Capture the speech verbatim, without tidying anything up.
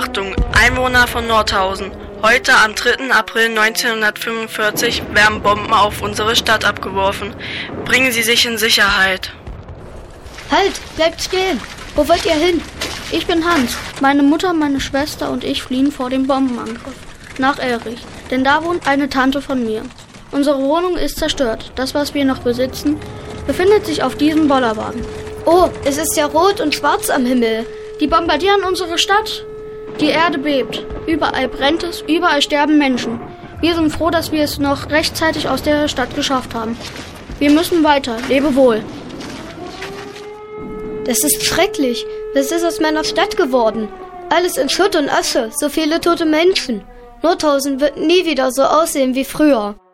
Achtung, Einwohner von Nordhausen. Heute am dritten April neunzehnhundertfünfundvierzig werden Bomben auf unsere Stadt abgeworfen. Bringen Sie sich in Sicherheit. Halt, bleibt stehen. Wo wollt ihr hin? Ich bin Hans. Meine Mutter, meine Schwester und ich fliehen vor dem Bombenangriff. Nach Elrich, denn da wohnt eine Tante von mir. Unsere Wohnung ist zerstört. Das, was wir noch besitzen, befindet sich auf diesem Bollerwagen. Oh, es ist ja rot und schwarz am Himmel. Die bombardieren unsere Stadt. Die Erde bebt. Überall brennt es, überall sterben Menschen. Wir sind froh, dass wir es noch rechtzeitig aus der Stadt geschafft haben. Wir müssen weiter. Lebe wohl. Das ist schrecklich. Was ist aus meiner Stadt geworden? Alles in Schutt und Asche, so viele tote Menschen. Nordhausen wird nie wieder so aussehen wie früher.